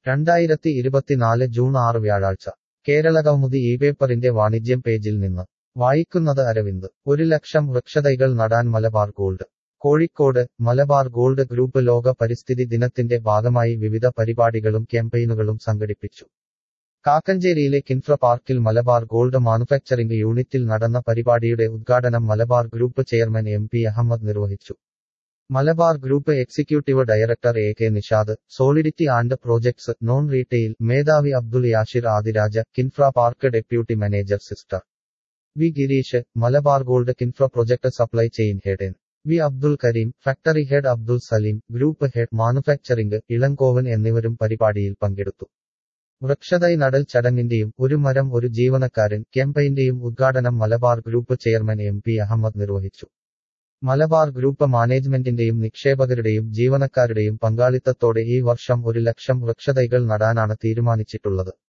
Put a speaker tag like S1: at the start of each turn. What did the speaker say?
S1: 2024 June 6 വ്യാഴാഴ്ച കേരളകൗമുദി ഇപേപ്പറിന്റെ വാണിജ്യം പേജിൽ നിന്ന് വായിക്കുന്നത് അരവിന്ദ് 1,00,000 വൃക്ഷത്തൈകൾ നടാൻ Malabar gold Kozhikode Malabar gold group ലോക പരിസ്ഥിതി ദിനത്തിന്റെ ഭാഗമായി വിവിധ പരിപാടികളും ക്യാമ്പയിനുകളും സംഘടിപ്പിച്ചു. കാക്കഞ്ചേരിയിലെ കിൻഫ്ര പാർക്കിൽ മലബാർ ഗോൾഡ് മാനുഫാക്ചറിംഗ് യൂണിറ്റിൽ നടന്ന പരിപാടിയുടെ ഉദ്ഘാടനം Malabar group chairman MP Ahammed നിർവഹിച്ചു. Malabar group executive director AK Nishad, solidity and projects non retail മേധാവി Abdul Yashir Adiraja, Kinfra park deputy manager sister V Gireesh, Malabar gold Kinfra project supply chain head V Abdul Kareem, factory head Abdul Saleem, group head manufacturing Elangovan എന്നിവരും പരിപാടിയിൽ പങ്കെടുത്തു. വൃക്ഷത്തൈ നടൽ ചടങ്ങിന്റെയും ഒരു മരം ഒരു ജീവനക്കാരൻ ക്യാമ്പയിന്റെയും ഉദ്ഘാടനം Malabar group chairman MP Ahammed നിർവഹിച്ചു. മലബാർ ഗ്രൂപ്പ് മാനേജ്മെന്റിന്റെയും നിക്ഷേപകരുടെയും ജീവനക്കാരുടെയും പങ്കാളിത്തത്തോടെ ഈ വർഷം 1,00,000 വൃക്ഷത്തൈകൾ നടാനാണ് തീരുമാനിച്ചിട്ടുള്ളത്.